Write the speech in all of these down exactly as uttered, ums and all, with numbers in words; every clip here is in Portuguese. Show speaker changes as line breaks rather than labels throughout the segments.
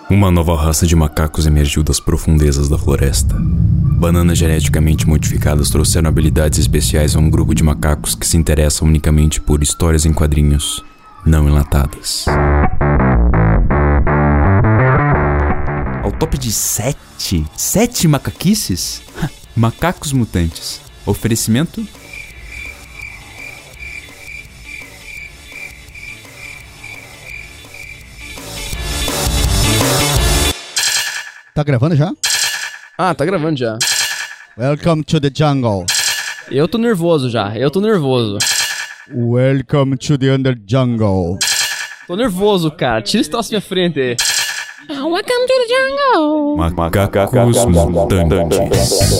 Uma nova raça de macacos emergiu das profundezas da floresta. Bananas geneticamente modificadas trouxeram habilidades especiais a um grupo de macacos que se interessam unicamente por histórias em quadrinhos, não enlatadas. Ao top de sete? Sete macaquices? Macacos mutantes. Oferecimento...
Tá gravando já?
Ah, tá gravando já.
Welcome to the jungle.
Eu tô nervoso já, eu tô nervoso.
Welcome to the under jungle.
Tô nervoso, cara. Tira esse troço da minha frente aí.
Welcome to the jungle.
Macacos mutantes.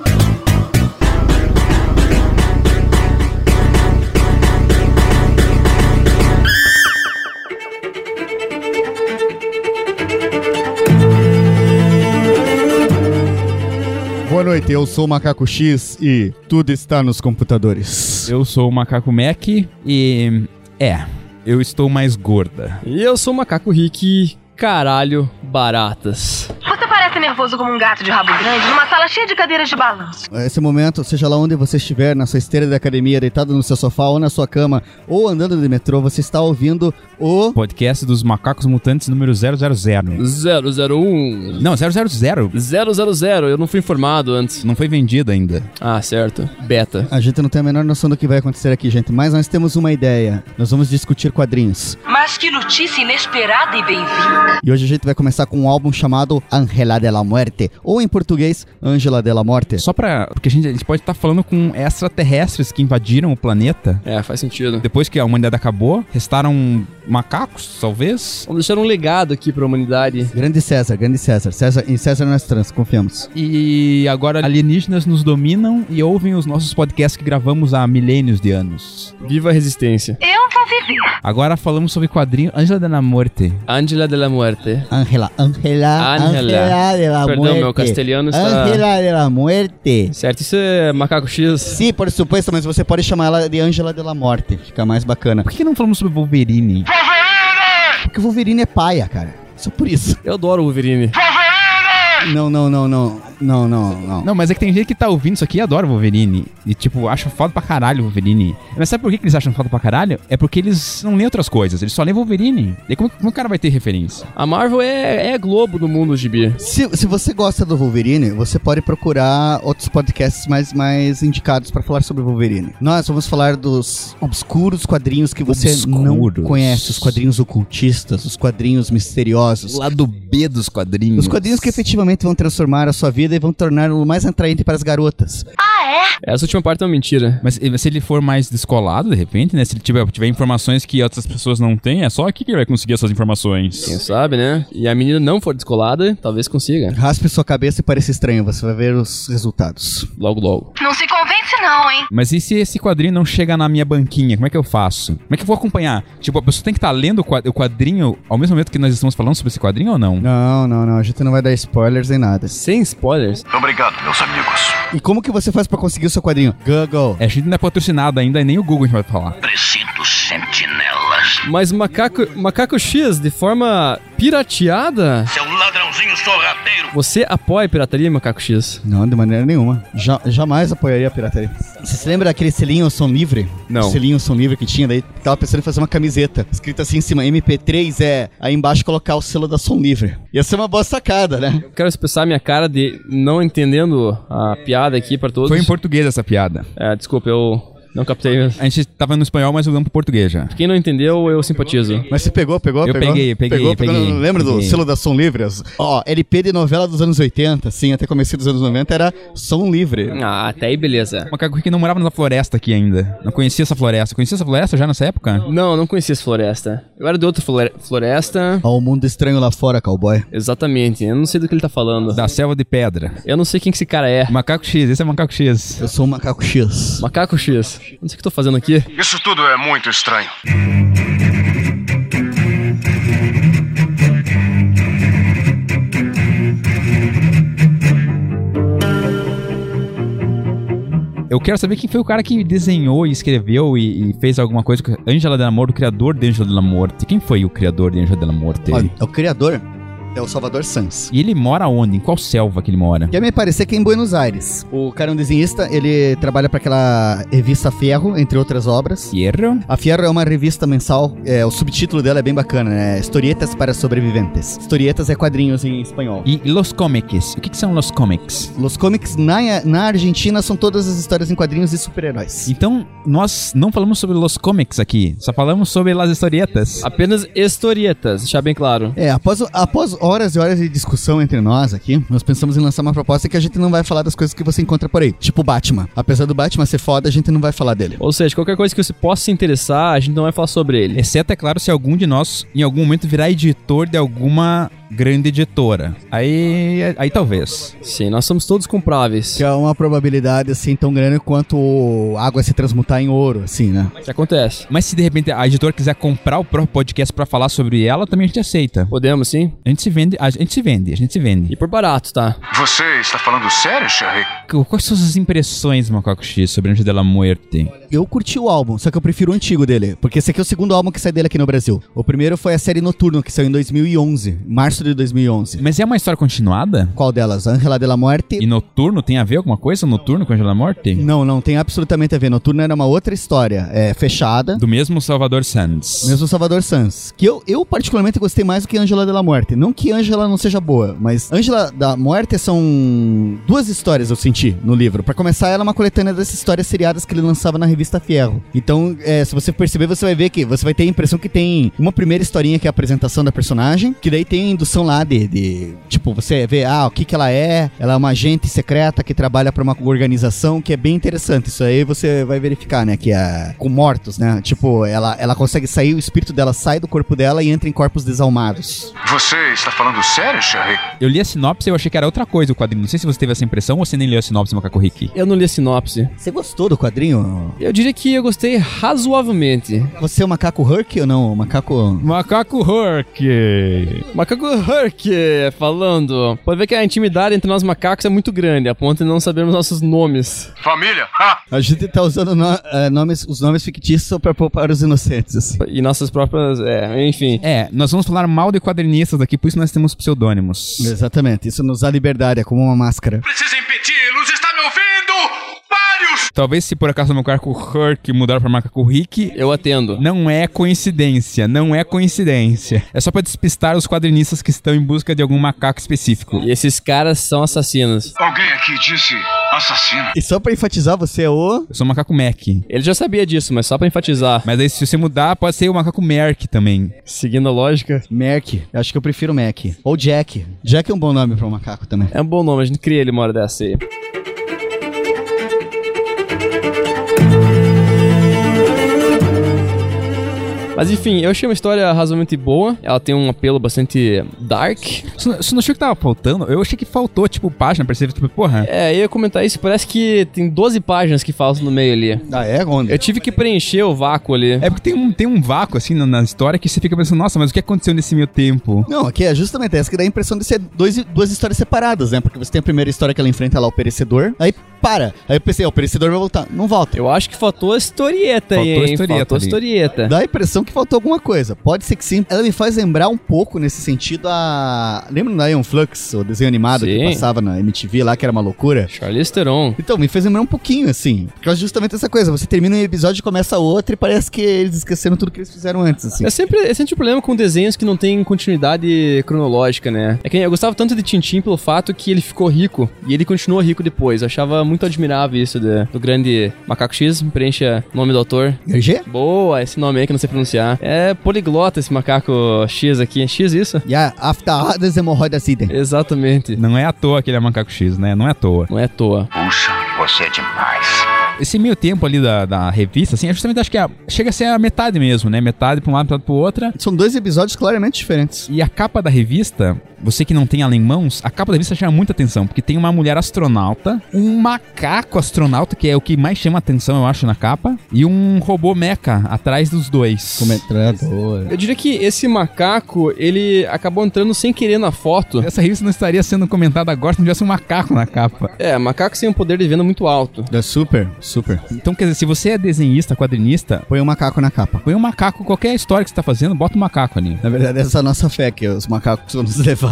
Boa noite, eu sou o Macaco X e tudo está nos computadores.
Eu sou o Macaco Mac e... é, eu estou mais gorda.
E eu sou o Macaco Rick, caralho, baratas.
Você parece nervoso como um gato de rabo grande numa sala cheia de cadeiras de balanço.
Nesse momento, seja lá onde você estiver, na sua esteira da academia, deitado no seu sofá ou na sua cama, ou andando de metrô, você está ouvindo o...
Podcast dos Macacos Mutantes número zero zero zero.
zero zero um.
Não, zero zero zero.
zero zero zero, eu não fui informado antes.
Não foi vendido ainda.
Ah, certo. Beta.
A gente não tem a menor noção do que vai acontecer aqui, gente, mas nós temos uma ideia. Nós vamos discutir quadrinhos.
Mas que notícia inesperada e bem-vinda.
E hoje a gente vai começar com um álbum chamado Ángela de la Muerte, ou em português, Ângela de la Morte.
Só pra... porque a gente, a gente pode estar falando com extraterrestres que invadiram o planeta.
É, faz sentido.
Depois que a humanidade acabou, restaram macacos, talvez.
Vamos deixar um legado aqui pra humanidade.
Grande César, grande César. César em César nós trans, confiamos.
E agora alienígenas nos dominam e ouvem os nossos podcasts que gravamos há milênios de anos.
Viva a resistência.
Eu vou viver.
Agora falamos sobre quadrinho Ângela de la Morte.
Ángela de la Muerte.
Ángela, Ángela, Ángela de la
Perdão,
Muerte.
meu castelhano está...
Ángela de la Muerte.
Certo, isso é Macaco X?
Sim, por supuesto, mas você pode chamar ela de Ângela de la Morte. Fica mais bacana.
Por que não falamos sobre Wolverine?
Porque o Wolverine é paia, cara. Só por isso.
Eu adoro o Wolverine.
Não, não, não, não. Não, não, não.
Não, mas é que tem gente que tá ouvindo isso aqui e adora o Wolverine. E, tipo, acha foda pra caralho o Wolverine. Mas sabe por que que eles acham foda pra caralho? É porque eles não lêem outras coisas. Eles só lêem Wolverine. E como, como o cara vai ter referência?
A Marvel é, é Globo do mundo, gibi.
Se, se você gosta do Wolverine, você pode procurar outros podcasts mais, mais indicados pra falar sobre o Wolverine. Nós vamos falar dos obscuros quadrinhos que você
Obscuros.
não conhece. Os quadrinhos ocultistas, os quadrinhos misteriosos.
O lado B dos quadrinhos.
Os quadrinhos que efetivamente vão transformar a sua vida e vão torná-lo mais atraente para as garotas.
Essa última parte é uma mentira.
Mas se ele for mais descolado, de repente, né? Se ele tiver, tiver informações que outras pessoas não têm, é só aqui que ele vai conseguir essas informações.
Quem sabe, né? E a menina não for descolada, talvez consiga.
Raspe sua cabeça e pareça estranho, você vai ver os resultados.
Logo, logo.
Não se convence não, hein?
Mas e se esse quadrinho não chega na minha banquinha? Como é que eu faço? Como é que eu vou acompanhar? Tipo, a pessoa tem que estar lendo o quad- o quadrinho ao mesmo momento que nós estamos falando sobre esse quadrinho ou não?
Não, não, não, a gente não vai dar spoilers nem nada.
Sem spoilers.
Obrigado, meus amigos.
E como que você faz pra conseguir o seu quadrinho? Google.
É, a gente não é patrocinado ainda e nem o Google a gente vai falar.
Precinto Sentinelas.
Mas Macaco, Macaco X, de forma pirateada?
Seu ladrãozinho sorrateiro.
Você apoia a pirataria, Macaco X?
Não, de maneira nenhuma. Ja- jamais apoiaria a pirataria. Você se lembra daquele selinho som livre?
Não.
O selinho som livre que tinha, daí tava pensando em fazer uma camiseta. Escrito assim em cima, M P três é... Aí embaixo colocar o selo da som livre. Ia ser uma boa sacada, né?
Quero expressar minha cara de não entendendo a piada aqui pra todos.
Foi em português essa piada.
É, desculpa, eu não captei mesmo.
A gente tava no espanhol, mas eu lembro pro português já.
Quem não entendeu, eu simpatizo.
Mas você pegou, pegou,
Eu
pegou?
peguei, peguei,
pegou, pegou.
peguei,
Lembra do
peguei.
selo da som livre? As- Ó, L P de novela dos anos oitenta, sim, até começo dos anos noventa, era som livre.
Ah, até aí beleza.
O Macaco Rick não morava na floresta aqui ainda. Não conhecia essa floresta. Conhecia essa floresta já nessa época?
Não, não conhecia essa floresta. Eu era de outra flore- floresta.
Ó, o mundo estranho lá fora, cowboy.
Exatamente, eu não sei do que ele tá falando.
Da selva de pedra.
Eu não sei quem que esse cara é.
Macaco X, esse é Macaco X.
Eu sou o Macaco X.
Macaco X. Não sei o que eu tô fazendo aqui.
Isso tudo é muito estranho.
Eu quero saber quem foi o cara que desenhou e escreveu e, e fez alguma coisa com Ângela de la Morte, o criador de Ângela de la Morte. Quem foi o criador de Ângela de la Morte?
Olha, o criador É o Salvador Sanz.
E ele mora onde? Em qual selva que ele mora?
Quer me parecer que é em Buenos Aires. O cara é um desenhista, ele trabalha para aquela revista Fierro, entre outras obras.
Fierro?
A Fierro é uma revista mensal, é, o subtítulo dela é bem bacana, né? Historietas para sobreviventes. Historietas é quadrinhos em espanhol.
E Los Comics? O que, que são Los Comics?
Los Comics na, na Argentina são todas as histórias em quadrinhos de super-heróis.
Então, nós não falamos sobre Los Comics aqui, só falamos sobre Las Historietas.
Apenas historietas, deixar bem claro.
É, após, após horas e horas de discussão entre nós aqui, nós pensamos em lançar uma proposta que a gente não vai falar das coisas que você encontra por aí. Tipo Batman. Apesar do Batman ser foda, a gente não vai falar dele.
Ou seja, qualquer coisa que você possa se interessar, a gente não vai falar sobre ele.
Exceto, é claro, se algum de nós, em algum momento, virar editor de alguma grande editora. Aí, aí talvez.
Sim, nós somos todos compráveis.
Que é uma probabilidade, assim, tão grande quanto água se transmutar em ouro, assim, né?
Que acontece.
Mas se de repente a editora quiser comprar o próprio podcast pra falar sobre ela, também a gente aceita.
Podemos, sim.
A gente se vende, a gente se vende, a gente se vende.
E por barato, tá?
Você está falando sério, Charlie?
Quais são as suas impressões, Macaco X, sobre Anjo de la Muerte?
Eu curti o álbum, só que eu prefiro o antigo dele, porque esse aqui é o segundo álbum que sai dele aqui no Brasil. O primeiro foi a série Noturno, que saiu em dois mil e onze, março de dois mil e onze.
Mas é uma história continuada?
Qual delas? Ángela de la Muerte.
E Noturno tem a ver alguma coisa? Noturno com Anjo de la Muerte?
Não, não tem absolutamente a ver. Noturno era uma outra história, é, fechada.
Do mesmo Salvador Sanz.
Mesmo Salvador Sanz. Que eu, eu particularmente gostei mais do que Ángela de la Muerte. Não que Ángela não seja boa, mas Ángela da Muerte são duas histórias, eu senti, no livro. Pra começar, ela é uma coletânea dessas histórias seriadas que ele lançava na revista Fierro. Então, é, se você perceber, você vai ver que você vai ter a impressão que tem uma primeira historinha que é a apresentação da personagem, que daí tem a indução lá de, de tipo, você vê, ah, o que que ela é, ela é uma agente secreta que trabalha pra uma organização, que é bem interessante. Isso aí você vai verificar, né, que é com mortos, né, tipo, ela, ela consegue sair, o espírito dela sai do corpo dela e entra em corpos desalmados.
Você está falando sério, Charlie?
Eu li a sinopse e eu achei que era outra coisa o quadrinho. Não sei se você teve essa impressão ou você nem leu a sinopse, Macaco Rick.
Eu não li a sinopse.
Você gostou do quadrinho?
Eu diria que eu gostei razoavelmente.
Você é o macaco Herc ou não? O macaco...
Macaco Herc.
Macaco Herc falando. Pode ver que a intimidade entre nós macacos é muito grande, a ponto de não sabermos nossos nomes.
Família! Ah!
A gente tá usando no, uh, nomes, os nomes fictícios pra poupar os inocentes, assim.
E nossas próprias... É, enfim.
É, nós vamos falar mal de quadrinistas aqui, por isso nós temos pseudônimos.
Exatamente, isso nos dá liberdade, é como uma máscara.
Precisa impedi-los! Está me ouvindo? Vários!
Talvez se por acaso o Macaco Herc mudar pra Macaco Rick,
eu atendo.
Não é coincidência, não é coincidência. É só pra despistar os quadrinistas que estão em busca de algum macaco específico.
E esses caras são assassinos.
Alguém aqui disse assassino.
E só pra enfatizar, você é o...
Eu sou o Macaco Mac.
Ele já sabia disso, mas só pra enfatizar.
Mas aí se você mudar, pode ser o Macaco Merc também.
Seguindo a lógica.
Merc. Eu acho que eu prefiro Mac. Ou Jack. Jack é um bom nome pra um macaco também.
É um bom nome, a gente cria ele uma hora dessa aí. Mas enfim, eu achei uma história razoavelmente boa. Ela tem um apelo bastante dark.
Você não achou que tava faltando? Eu achei que faltou, tipo, página, percebe? Tipo, porra.
É, eu ia comentar isso. Parece que tem doze páginas que faltam no meio ali.
Ah, é? Onde?
Eu tive que preencher o vácuo ali.
É porque tem um, tem um vácuo, assim, na, na história que você fica pensando, nossa, mas o que aconteceu nesse meio tempo?
Não, aqui é justamente essa que dá a impressão de ser dois, duas histórias separadas, né? Porque você tem a primeira história que ela enfrenta lá o Perecedor, aí para. Aí eu pensei, ó, o Perecedor vai voltar. Não volta.
Eu acho que faltou a historieta aí,
faltou
hein?
Historieta
faltou a
ali.
historieta.
Dá a impressão que faltou alguma coisa. Pode ser que sim. Ela me faz lembrar um pouco, nesse sentido, a... Lembra do Ion Flux, o desenho animado
Sim.
que passava na M T V lá, que era uma loucura?
Charlize Theron.
Então, me fez lembrar um pouquinho, assim. Por causa justamente dessa coisa. Você termina um episódio e começa outro e parece que eles esqueceram tudo que eles fizeram antes, assim.
É sempre, é sempre um problema com desenhos que não tem continuidade cronológica, né? É que eu gostava tanto de Tintin pelo fato que ele ficou rico e ele continuou rico depois. Eu achava muito admirável isso de, do grande Macaco X. Preencha o nome do autor.
G?
Boa, esse nome aí que eu não sei pronunciar. É poliglota esse Macaco X aqui. É X isso?
Yeah, after hades hemorroidas idem.
Exatamente.
Não é à toa que ele é Macaco X, né? Não é à toa.
Não é à toa.
Puxa, você é demais.
Esse meio tempo ali da, da revista, assim, é justamente, acho que é, chega a ser a metade mesmo, né? Metade pra um lado, metade pro outro.
São dois episódios claramente diferentes.
E a capa da revista, você que não tem ela em mãos, a capa da revista chama muita atenção, porque tem uma mulher astronauta, um macaco astronauta, que é o que mais chama atenção, eu acho, na capa, e um robô mecha atrás dos dois.
Com metralhadora.
Eu diria que esse macaco, ele acabou entrando sem querer na foto.
Essa revista não estaria sendo comentada agora se não tivesse um macaco na capa.
É, macacos têm um poder de venda muito alto.
É super, super.
Então, quer dizer, se você é desenhista, quadrinista,
Põe um macaco na capa.
põe um macaco, qualquer história que você tá fazendo, bota um macaco ali.
Na verdade, essa é a nossa fé, que os macacos vão nos levar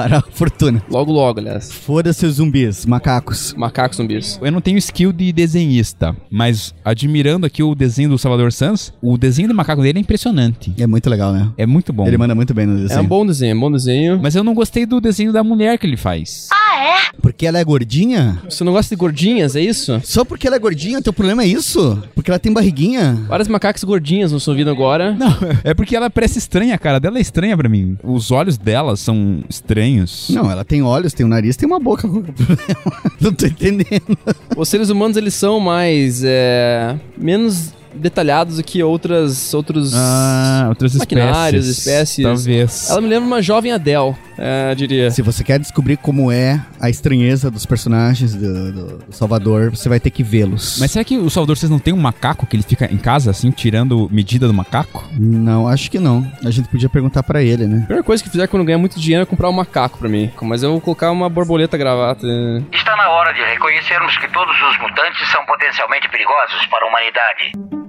para a fortuna.
Logo, logo, aliás.
Foda-se os zumbis, macacos.
Macacos zumbis.
Eu não tenho skill de desenhista, mas admirando aqui o desenho do Salvador Sanz, o desenho do macaco dele é impressionante.
É muito legal, né?
É muito bom.
Ele manda muito bem no desenho.
É um bom desenho, é um bom desenho.
Mas eu não gostei do desenho da mulher que ele faz.
Porque ela é gordinha?
Você não gosta de gordinhas, é isso?
Só porque ela é gordinha, teu problema é isso? Porque ela tem barriguinha?
Várias macacas gordinhas nos ouvindo agora.
Não, é porque ela parece estranha, a cara dela é estranha pra mim. Os olhos dela são estranhos.
Não, ela tem olhos, tem um nariz, tem uma boca. Não tô entendendo.
Os seres humanos, eles são mais, é... menos detalhados do que outras, outros
Ah, outras
maquinários,
espécies.
espécies.
Talvez.
Ela me lembra uma jovem Adele, é, diria.
Se você quer descobrir como é a estranheza dos personagens do, do- do Salvador, você vai ter que vê-los.
Mas será que o Salvador Sanz não tem um macaco que ele fica em casa, assim, tirando medida do macaco?
Não, acho que não. A gente podia perguntar pra ele, né?
A primeira coisa que fizer quando ganhar muito dinheiro é comprar um macaco pra mim. Mas eu vou colocar uma borboleta gravata.
Está na hora de reconhecermos que todos os mutantes são potencialmente perigosos para a humanidade.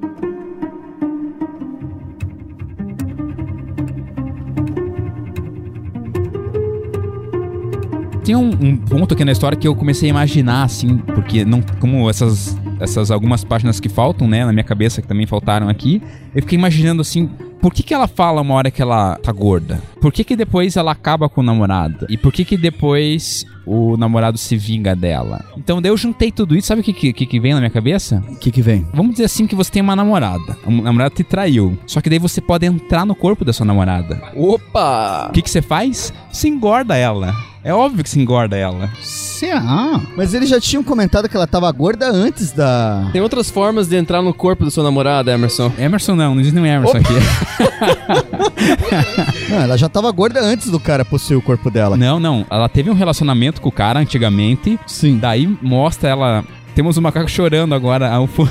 Tem um, um ponto aqui na história que eu comecei a imaginar, assim, porque não, como essas, essas algumas páginas que faltam, né, na minha cabeça, que também faltaram aqui, eu fiquei imaginando, assim, por que que ela fala uma hora que ela tá gorda? Por que que depois ela acaba com o namorado? E por que que depois o namorado se vinga dela? Então daí eu juntei tudo isso, sabe o que que, que que vem na minha cabeça?
O que que vem?
Vamos dizer assim que você tem uma namorada, um namorado te traiu, só que daí você pode entrar no corpo da sua namorada.
Opa!
O que que você faz? Você engorda ela. É óbvio que se engorda ela.
Será? Mas eles já tinham comentado que ela tava gorda antes da...
Tem outras formas de entrar no corpo da sua namorada, Emerson.
Emerson não, não existe nenhum Emerson aqui.
Não, ela já tava gorda antes do cara possuir o corpo dela.
Não, não. Ela teve um relacionamento com o cara antigamente.
Sim.
Daí mostra ela... Temos um macaco chorando agora ao fundo.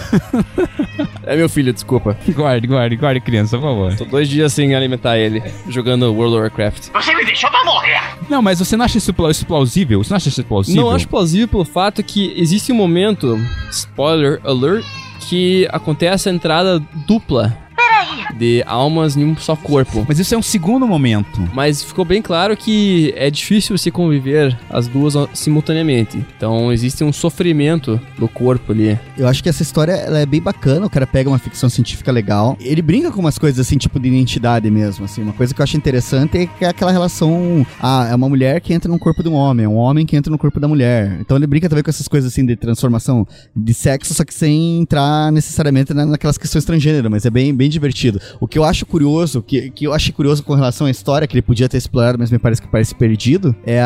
É meu filho, desculpa.
Guarde, guarde, guarde, criança, por favor.
Tô dois dias sem alimentar ele, jogando World of Warcraft.
Você me deixou pra morrer!
Não, mas você não acha isso, pla- isso plausível? Você não acha isso plausível?
Não acho plausível pelo fato que existe um momento, spoiler alert, que acontece a entrada dupla de almas em um só corpo.
Mas isso é um segundo momento.
Mas ficou bem claro que é difícil você conviver as duas simultaneamente. Então existe um sofrimento do corpo ali.
Eu acho que essa história ela é bem bacana. O cara pega uma ficção científica legal. Ele brinca com umas coisas assim, tipo de identidade mesmo. Assim. Uma coisa que eu acho interessante é que é aquela relação. Ah, é uma mulher que entra no corpo de um homem, é um homem que entra no corpo da mulher. Então ele brinca também com essas coisas assim de transformação de sexo, só que sem entrar necessariamente na- naquelas questões transgênero, mas é bem, bem divertido. O que eu acho curioso, que, que eu acho curioso com relação à história, que ele podia ter explorado, mas me parece que parece perdido, é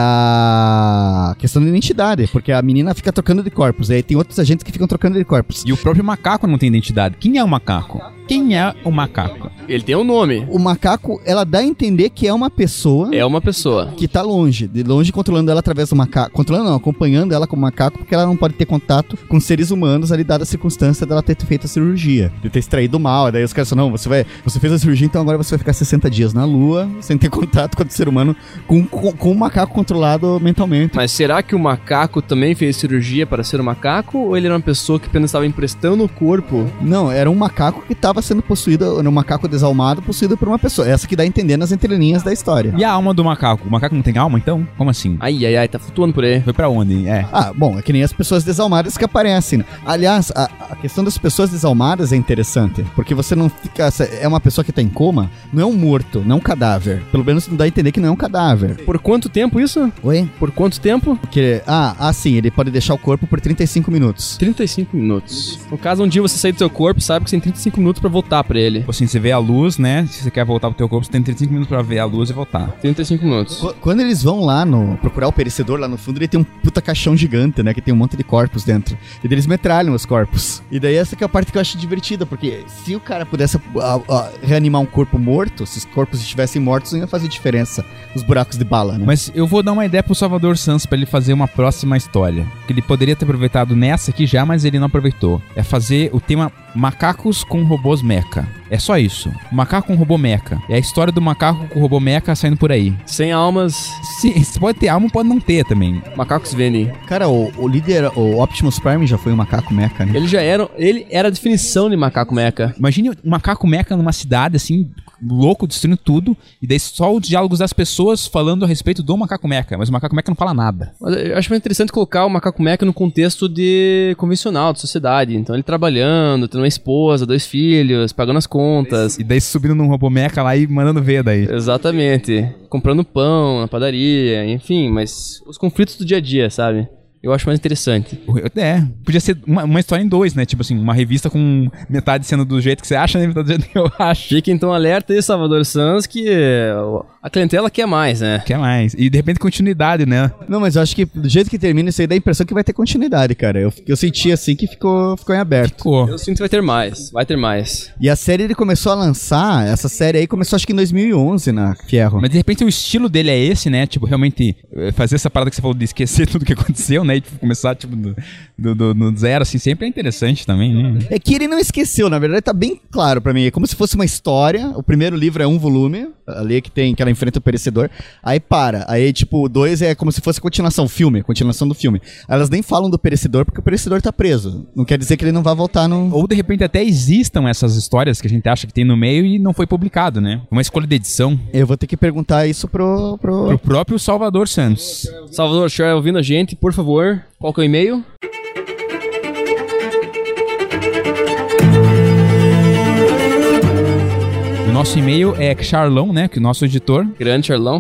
a questão da identidade, porque a menina fica trocando de corpos, e aí tem outros agentes que ficam trocando de corpos.
E o próprio macaco não tem identidade. Quem é o macaco? Quem é o macaco?
Ele tem um nome.
O macaco, ela dá a entender que é uma pessoa
É uma pessoa.
que tá longe, de longe controlando ela através do macaco, controlando não, acompanhando ela como macaco, porque ela não pode ter contato com seres humanos ali, dada a circunstância dela ter feito a cirurgia, de ter extraído mal, daí os caras falam, não, você vai, você fez a cirurgia, então agora você vai ficar sessenta dias na lua, sem ter contato com o ser humano, com, com, com um macaco controlado mentalmente.
Mas será que o macaco também fez cirurgia para ser um macaco? Ou ele era uma pessoa que apenas estava emprestando o corpo?
Não, era um macaco que estava sendo possuído, era um macaco desalmado possuído por uma pessoa, essa que dá a entender nas entrelinhas da história.
E a alma do macaco? O macaco não tem alma, então? Como assim?
Ai, ai, ai, tá flutuando por aí.
Foi pra onde? É.
Ah, bom, é que nem as pessoas desalmadas que aparecem. Né? Aliás, a, a questão das pessoas desalmadas é interessante, porque você não fica... É uma pessoa que tá em coma, não é um morto, não é um cadáver. Pelo menos não dá a entender que não é um cadáver.
Por quanto tempo isso?
Oi?
Por quanto tempo?
Porque, ah, ah, sim, ele pode deixar o corpo por trinta e cinco minutos.
trinta e cinco minutos. No caso, um dia você sair do seu corpo, sabe que você tem trinta e cinco minutos pra voltar pra ele.
Tipo assim, você vê a luz, né? Se você quer voltar pro teu corpo, você tem trinta e cinco minutos pra ver a luz e voltar.
trinta e cinco minutos.
Qu- Quando eles vão lá no procurar o perecedor lá no fundo, ele tem um puta caixão gigante, né? Que tem um monte de corpos dentro. E daí eles metralham os corpos. E daí essa que é a parte que eu acho divertida, porque se o cara pudesse ah, ah, reanimar um corpo morto, se os corpos estivessem mortos, não ia fazer diferença os buracos de bala, né?
Mas eu vou dar uma ideia pro Salvador Sanz pra ele fazer uma próxima história. Que ele poderia ter aproveitado nessa aqui já, mas ele não aproveitou. É fazer o tema macacos com robôs mecha. É só isso. Macaco com robô mecha. É a história do macaco com robô mecha saindo por aí.
Sem almas,
Se, se pode ter alma, pode não ter também.
macacos vendem.
Cara, o, o líder, o Optimus Prime já foi um macaco mecha, né?
Ele já era, ele era a definição de macaco meca.
Imagine um macaco mecha numa cidade, assim, louco, destruindo tudo, e daí só os diálogos das pessoas falando a respeito do Macaco Mecha, mas o Macaco Mecha não fala nada.
Mas eu acho mais interessante colocar o Macaco Mecha no contexto de convencional, de sociedade. Então ele trabalhando, tendo uma esposa, dois filhos, pagando as contas.
E daí subindo num robô mecha lá e mandando ver daí.
Exatamente. Comprando pão na padaria, enfim, mas os conflitos do dia a dia, sabe? Eu acho mais interessante.
É, podia ser uma, uma história em dois, né? Tipo assim, uma revista com metade sendo do jeito que você acha, né? Metade do jeito que eu acho.
Fica então alerta aí, Salvador Sanz, que a clientela quer mais, né?
Quer mais. E de repente continuidade, né?
Não, mas eu acho que do jeito que termina isso aí dá a impressão que vai ter continuidade, cara. Eu, eu senti assim que ficou, ficou em aberto.
Ficou.
Eu sinto que vai ter mais, vai ter mais.
E a série ele começou a lançar, essa série aí começou acho que em dois mil e onze na Fierro.
Mas de repente o estilo dele é esse, né? Tipo, realmente fazer essa parada que você falou de esquecer tudo que aconteceu, né? E tipo, começar, tipo, do, do, do, do zero, assim, sempre é interessante também, né?
É que ele não esqueceu, na verdade tá bem claro pra mim. É como se fosse uma história. O primeiro livro é um volume, ali que tem, que ela enfrenta o perecedor. Aí para. Aí, tipo, o dois é como se fosse a continuação, filme, continuação do filme. Aí elas nem falam do perecedor porque o perecedor tá preso. Não quer dizer que ele não vai voltar no...
Ou de repente até existam essas histórias que a gente acha que tem no meio e não foi publicado, né? Uma escolha de edição.
Eu vou ter que perguntar isso pro... Pro,
pro próprio Salvador Santos.
Salvador, se estiver ouvindo a gente, por favor, qual que é o e-mail?
O nosso e-mail é Charlão, né? Que o nosso editor...
Grande Charlão.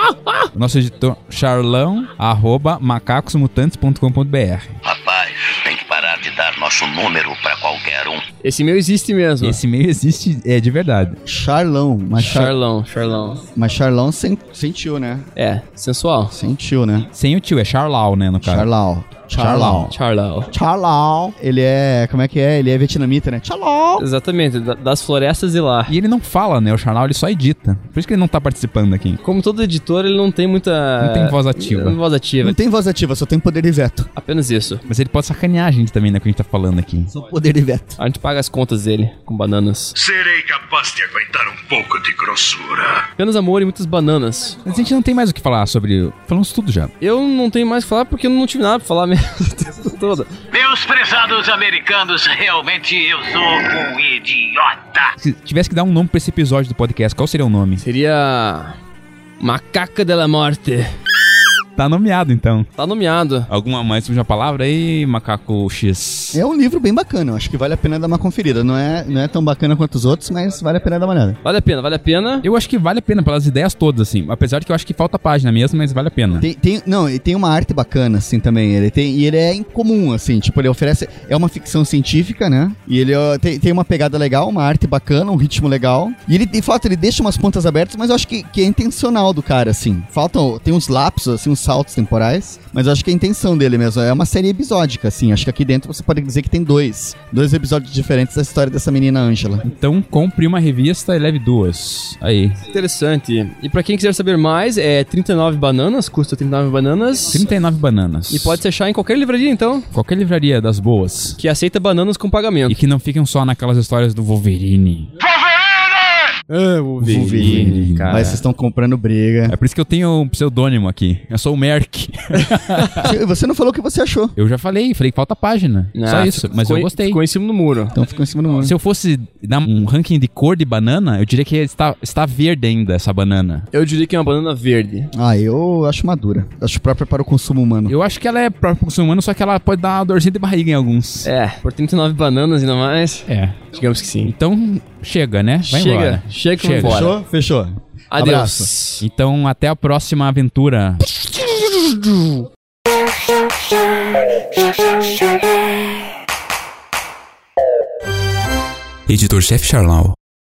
O nosso editor, charlão, arroba macacosmutantes ponto com ponto b r.
Rapaz, tem que parar de dar nosso número pra qualquer um.
Esse e-mail existe mesmo.
Esse e-mail existe, é de verdade.
Charlão. Mas Char...
Charlão, Charlão.
Mas Charlão sem, sem tio, né?
É, sensual.
Sem tio, né?
Sem o tio, é Charlau, né, no caso.
Charlau. Charlau.
Charlau.
Charlau. Ele é... Como é que é? Ele é vietnamita, né? Charlau.
Exatamente, da- das florestas e lá.
E ele não fala, né? O Charlau, ele só edita. Por isso que ele não tá participando aqui.
Como todo editor, ele não tem muita...
Não tem voz ativa.
Não tem voz ativa.
Não tem voz ativa, só tem poder de veto.
Apenas isso.
Mas ele pode sacanear a gente também, né? Que a gente tá falando aqui.
Só poder de veto.
A gente paga as contas dele com bananas.
Serei capaz de aguentar um pouco de grossura.
Apenas amor e muitas bananas.
Mas a gente não tem mais o que falar sobre... Falamos tudo já.
Eu não tenho mais o que falar porque eu não tive nada pra falar mesmo o tempo todo.
Meus prezados americanos, realmente eu sou um idiota.
Se tivesse que dar um nome pra esse episódio do podcast, qual seria o nome?
Seria... Macaca de la Morte.
Tá nomeado, então.
Tá nomeado.
Alguma mais uma palavra aí, Macaco X?
É um livro bem bacana, eu acho que vale a pena dar uma conferida. Não é, não é tão bacana quanto os outros, mas vale a pena dar uma olhada.
Vale a pena, vale a pena.
Eu acho que vale a pena pelas ideias todas, assim. Apesar de que eu acho que falta página mesmo, mas vale a pena.
Tem, tem, não, ele tem uma arte bacana, assim, também. Ele tem, e ele é incomum, assim, tipo, ele oferece... É uma ficção científica, né? E ele ó, tem, tem uma pegada legal, uma arte bacana, um ritmo legal. E ele, de fato, ele deixa umas pontas abertas, mas eu acho que, que é intencional do cara, assim. Faltam... Tem uns lapsos, assim, uns saltos temporais. Mas eu acho que é a intenção dele mesmo. É uma série episódica, assim. Acho que aqui dentro você pode dizer que tem dois. Dois episódios diferentes da história dessa menina Ângela.
Então, compre uma revista e leve duas. Aí.
Interessante. E pra quem quiser saber mais, é trinta e nove bananas, custa trinta e nove bananas.
trinta e nove bananas.
E pode se achar em qualquer livraria, então.
Qualquer livraria das boas.
Que aceita bananas com pagamento.
E que não fiquem só naquelas histórias do Wolverine.
Ah,
Wolverine,
cara.
Mas vocês estão comprando briga.
É por isso que eu tenho um pseudônimo aqui. Eu sou o Merck.
Você não falou o que você achou.
Eu já falei, falei que falta página.
Não,
Só isso, mas
ficou,
eu gostei.
Ficou em cima do muro.
Então ficou em cima do muro.
Se eu fosse dar um ranking de cor de banana, eu diria que está, está verde ainda essa banana.
Eu diria que é uma banana verde.
Ah, eu acho madura. Acho própria para o consumo humano.
Eu acho que ela é própria para o consumo humano, só que ela pode dar uma dorzinha de barriga em alguns.
É, por trinta e nove bananas ainda mais.
É.
Digamos que sim.
Então, chega, né? Vai
chega,
embora.
chega que
Chega.
vamos embora.
Fechou? Fechou.
Adeus.
Abraço.
Então, até a próxima aventura.
Editor-chefe Charlau.